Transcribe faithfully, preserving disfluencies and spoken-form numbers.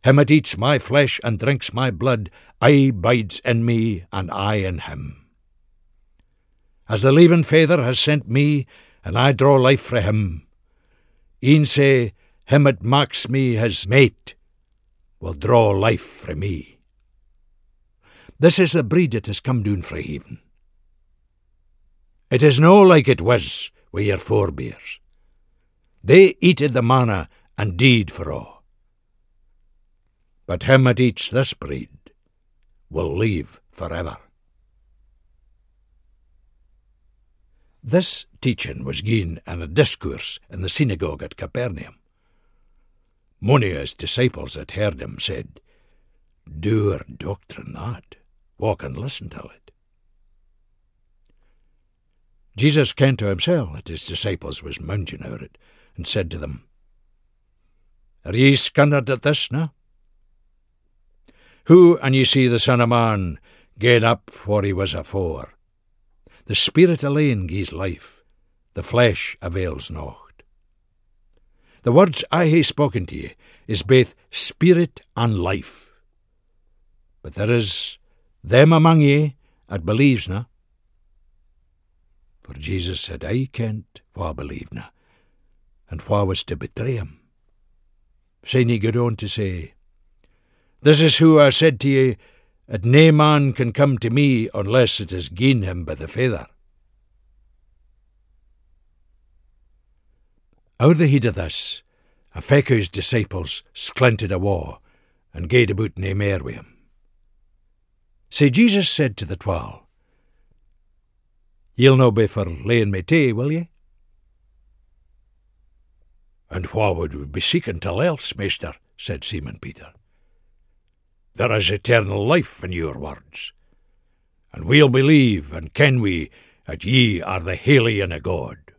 Him that eats my flesh and drinks my blood, aye bides in me, and I in him. As the leaving Father has sent me, and I draw life frae him, e'en say, him that maks me his mate will draw life frae me. This is the breed that has come down frae heaven. It is no like it was wi' your forebears. They eated the manna and died for a'. But him that eats this bread will live forever. This teaching was given in a discourse in the synagogue at Capernaum. Mony of his disciples that heard him said, "Dour doctrine that, walk and listen to it." Jesus kent to himself that his disciples was munging over it, and said to them, "Are ye scunnered at this now? Who, an ye see the Son of Man, gaed up where he was afore? The Spirit alone gies life, the flesh avails nought. The words I hae spoken to ye is both spirit and life. But there is them among ye that believes na." For Jesus said, "I kent wha believed na, and wha was to betray him." Syne he got on to say, "This is who I said to ye, that nae man can come to me unless it is gi'en him by the Father." Out the heat of this, a feck of his disciples sklinted awa, and gaed about nae mair wi' him. Sae Jesus said to the twelve, "Ye'll no be for laying me tae, will ye?" "And wha would we be seeking till else, Master?" said Simon Peter. "There is eternal life in your words, and we'll believe and ken we that ye are the Holy One of God."